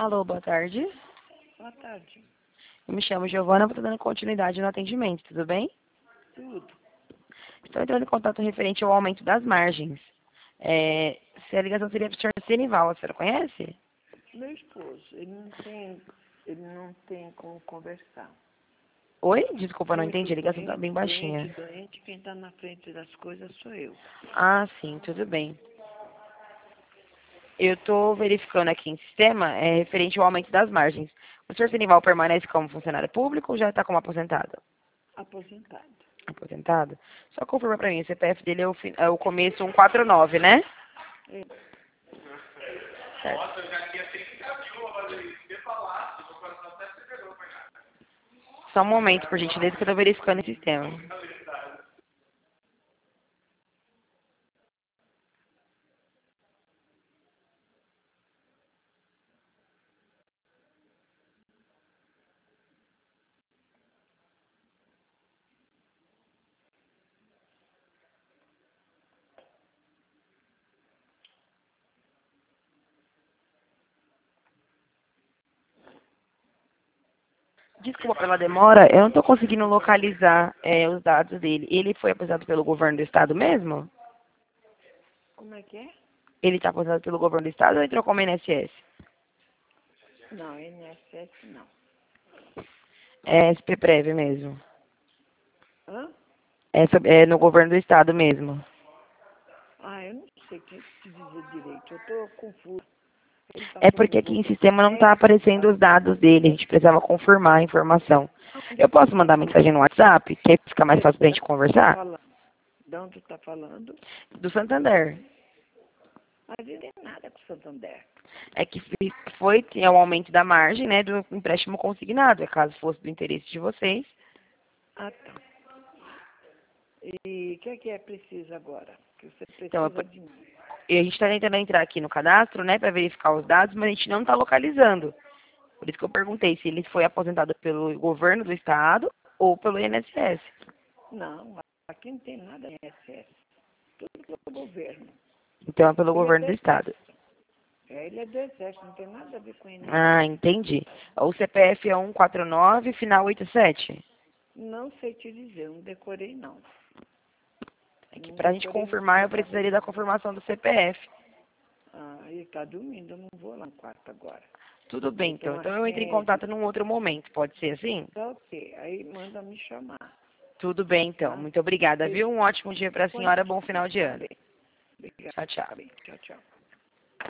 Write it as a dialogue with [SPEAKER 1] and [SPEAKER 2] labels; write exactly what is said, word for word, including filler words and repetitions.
[SPEAKER 1] Alô, boa tarde.
[SPEAKER 2] Boa tarde.
[SPEAKER 1] Eu me chamo Giovana, estou dando continuidade no atendimento, tudo bem?
[SPEAKER 2] Tudo.
[SPEAKER 1] Estou entrando em contato referente ao aumento das margens. É, se a ligação seria para o senhor Senival, a senhora conhece?
[SPEAKER 2] Meu esposo, ele não tem, ele não tem como conversar.
[SPEAKER 1] Oi? Desculpa, não
[SPEAKER 2] Muito
[SPEAKER 1] entendi, a ligação está
[SPEAKER 2] doente,
[SPEAKER 1] bem
[SPEAKER 2] doente,
[SPEAKER 1] baixinha.
[SPEAKER 2] doente, quem está na frente das coisas sou eu.
[SPEAKER 1] Ah, sim, tudo bem. Eu estou verificando aqui em sistema, é, referente ao aumento das margens. O senhor Senival permanece como funcionário público ou já está como aposentado?
[SPEAKER 2] Aposentado.
[SPEAKER 1] Aposentado? Só confirma para mim, o C P F dele é o, fi- é o começo cento e quarenta e nove, né?
[SPEAKER 2] É.
[SPEAKER 1] Certo. Só um momento, por gentileza, que eu estou verificando o sistema. Desculpa pela demora, eu não estou conseguindo localizar é, os dados dele. Ele foi aposentado pelo governo do estado mesmo?
[SPEAKER 2] Como é que é?
[SPEAKER 1] Ele está aposentado pelo governo do estado ou entrou como I N S S?
[SPEAKER 2] Não, I N S S não.
[SPEAKER 1] É S P Prev mesmo.
[SPEAKER 2] Hã?
[SPEAKER 1] É, sob- é no governo do estado mesmo.
[SPEAKER 2] Ah, eu não sei o que te dizer direito. Eu estou confusa. Ele está
[SPEAKER 1] É
[SPEAKER 2] falando
[SPEAKER 1] porque
[SPEAKER 2] do
[SPEAKER 1] aqui em
[SPEAKER 2] governo
[SPEAKER 1] sistema não está
[SPEAKER 2] médico,
[SPEAKER 1] aparecendo os dados dele. A gente precisava confirmar a informação.
[SPEAKER 2] onde
[SPEAKER 1] Eu
[SPEAKER 2] que você
[SPEAKER 1] posso
[SPEAKER 2] está
[SPEAKER 1] mandar
[SPEAKER 2] falando?
[SPEAKER 1] mensagem no WhatsApp, que aí fica mais fácil para a
[SPEAKER 2] Da
[SPEAKER 1] gente
[SPEAKER 2] onde você está
[SPEAKER 1] conversar?
[SPEAKER 2] falando? De onde você está falando?
[SPEAKER 1] Do Santander.
[SPEAKER 2] Mas ele não tem nada com o Santander.
[SPEAKER 1] É que fi- foi é o aumento da margem, né, do empréstimo consignado. É caso fosse do interesse de vocês.
[SPEAKER 2] Ah, tá. E o que é que é preciso agora? Que você
[SPEAKER 1] Então,
[SPEAKER 2] precisa
[SPEAKER 1] eu-
[SPEAKER 2] de mim?
[SPEAKER 1] e a gente está tentando entrar aqui no cadastro, né, para verificar os dados, mas a gente não está localizando. Por isso que eu perguntei se ele foi aposentado pelo governo do estado ou pelo I N S S.
[SPEAKER 2] Não, aqui não tem nada I N S S. Tudo pelo governo.
[SPEAKER 1] Então é pelo
[SPEAKER 2] Ele é do
[SPEAKER 1] governo do estado.
[SPEAKER 2] exército. É, ele é do exército, não tem nada a ver com I N S
[SPEAKER 1] Ah,
[SPEAKER 2] S.
[SPEAKER 1] entendi. O C P F é cento e quarenta e nove, final oitenta e sete.
[SPEAKER 2] Não sei te dizer, não decorei não.
[SPEAKER 1] É que
[SPEAKER 2] Não
[SPEAKER 1] para a gente
[SPEAKER 2] decorei
[SPEAKER 1] confirmar, eu
[SPEAKER 2] mesmo.
[SPEAKER 1] precisaria da confirmação do C P F.
[SPEAKER 2] Ah, ele está dormindo, eu não vou lá no quarto agora.
[SPEAKER 1] Tudo
[SPEAKER 2] Eu
[SPEAKER 1] bem, então.
[SPEAKER 2] tenho uma
[SPEAKER 1] Então eu entro em
[SPEAKER 2] senha de...
[SPEAKER 1] contato num outro momento. Pode ser assim?
[SPEAKER 2] Tá ok, aí manda me chamar,
[SPEAKER 1] Tudo bem, então.
[SPEAKER 2] tá?
[SPEAKER 1] Muito obrigada,
[SPEAKER 2] E
[SPEAKER 1] viu? Um ótimo dia para a
[SPEAKER 2] põe
[SPEAKER 1] senhora.
[SPEAKER 2] aqui,
[SPEAKER 1] Bom final de
[SPEAKER 2] tá
[SPEAKER 1] ano.
[SPEAKER 2] bem. Obrigada,
[SPEAKER 1] Tchau, tchau.
[SPEAKER 2] tá bem. Tchau, tchau.